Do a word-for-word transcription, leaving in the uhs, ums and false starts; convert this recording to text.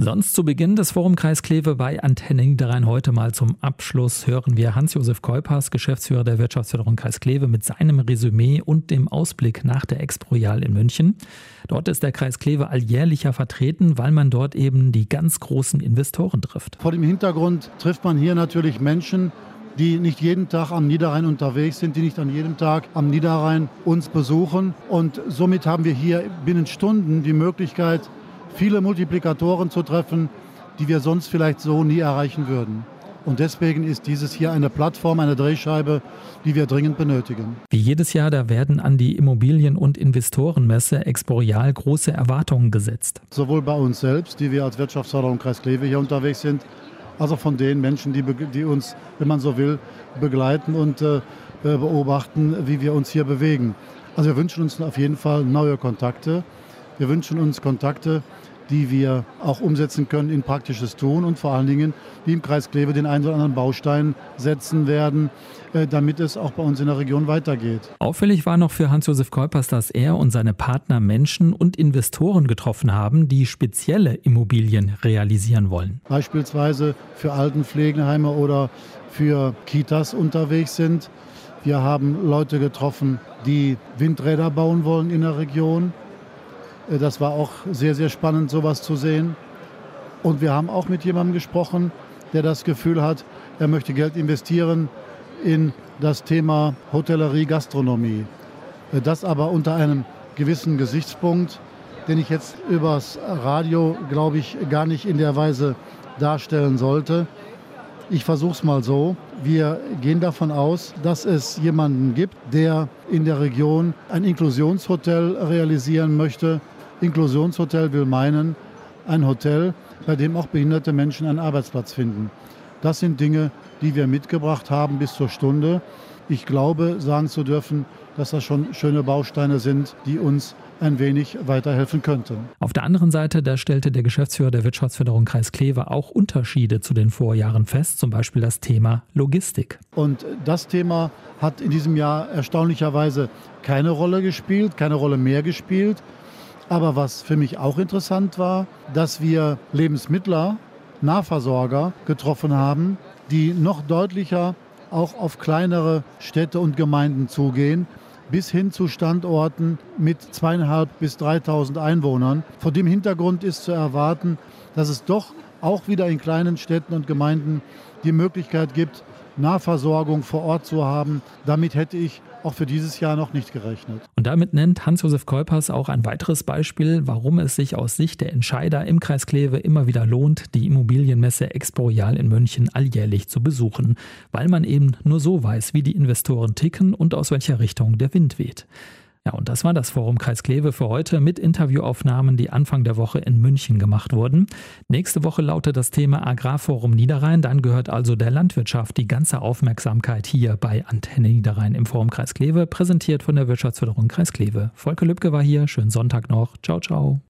Sonst zu Beginn des Forum Kreis Kleve bei Antenne Niederrhein. Heute mal zum Abschluss hören wir Hans-Josef Keupers, Geschäftsführer der Wirtschaftsförderung Kreis Kleve, mit seinem Resümee und dem Ausblick nach der Expo-Real in München. Dort ist der Kreis Kleve alljährlicher vertreten, weil man dort eben die ganz großen Investoren trifft. Vor dem Hintergrund trifft man hier natürlich Menschen, die nicht jeden Tag am Niederrhein unterwegs sind, die nicht an jedem Tag am Niederrhein uns besuchen. Und somit haben wir hier binnen Stunden die Möglichkeit, viele Multiplikatoren zu treffen, die wir sonst vielleicht so nie erreichen würden. Und deswegen ist dieses hier eine Plattform, eine Drehscheibe, die wir dringend benötigen. Wie jedes Jahr, da werden an die Immobilien- und Investorenmesse Expo-Real große Erwartungen gesetzt. Sowohl bei uns selbst, die wir als Wirtschaftsförderung Kreis Kleve hier unterwegs sind, als auch von den Menschen, die, die uns, wenn man so will, begleiten und äh, beobachten, wie wir uns hier bewegen. Also wir wünschen uns auf jeden Fall neue Kontakte. Wir wünschen uns Kontakte, die wir auch umsetzen können in praktisches Tun und vor allen Dingen, die im Kreis Kleve den einen oder anderen Baustein setzen werden, damit es auch bei uns in der Region weitergeht. Auffällig war noch für Hans-Josef Keupers, dass er und seine Partner Menschen und Investoren getroffen haben, die spezielle Immobilien realisieren wollen. Beispielsweise für Altenpflegeheime oder für Kitas unterwegs sind. Wir haben Leute getroffen, die Windräder bauen wollen in der Region. Das war auch sehr, sehr spannend, sowas zu sehen. Und wir haben auch mit jemandem gesprochen, der das Gefühl hat, er möchte Geld investieren in das Thema Hotellerie, Gastronomie. Das aber unter einem gewissen Gesichtspunkt, den ich jetzt übers Radio, glaube ich, gar nicht in der Weise darstellen sollte. Ich versuche es mal so. Wir gehen davon aus, dass es jemanden gibt, der in der Region ein Inklusionshotel realisieren möchte. Inklusionshotel will meinen, ein Hotel, bei dem auch behinderte Menschen einen Arbeitsplatz finden. Das sind Dinge, die wir mitgebracht haben bis zur Stunde. Ich glaube, sagen zu dürfen, dass das schon schöne Bausteine sind, die uns ein wenig weiterhelfen könnten. Auf der anderen Seite, da stellte der Geschäftsführer der Wirtschaftsförderung Kreis Kleve auch Unterschiede zu den Vorjahren fest, zum Beispiel das Thema Logistik. Und das Thema hat in diesem Jahr erstaunlicherweise keine Rolle gespielt, keine Rolle mehr gespielt. Aber was für mich auch interessant war, dass wir Lebensmittler, Nahversorger getroffen haben, die noch deutlicher auch auf kleinere Städte und Gemeinden zugehen, bis hin zu Standorten mit zweitausendfünfhundert bis dreitausend Einwohnern. Vor dem Hintergrund ist zu erwarten, dass es doch auch wieder in kleinen Städten und Gemeinden die Möglichkeit gibt, Nahversorgung vor Ort zu haben. Damit hätte ich auch für dieses Jahr noch nicht gerechnet. Und damit nennt Hans-Josef Keupers auch ein weiteres Beispiel, warum es sich aus Sicht der Entscheider im Kreis Kleve immer wieder lohnt, die Immobilienmesse Expo-Real in München alljährlich zu besuchen, weil man eben nur so weiß, wie die Investoren ticken und aus welcher Richtung der Wind weht. Ja, und das war das Forum Kreis Kleve für heute mit Interviewaufnahmen, die Anfang der Woche in München gemacht wurden. Nächste Woche lautet das Thema Agrarforum Niederrhein. Dann gehört also der Landwirtschaft die ganze Aufmerksamkeit hier bei Antenne Niederrhein im Forum Kreis Kleve, präsentiert von der Wirtschaftsförderung Kreis Kleve. Volker Lübke war hier. Schönen Sonntag noch. Ciao, ciao.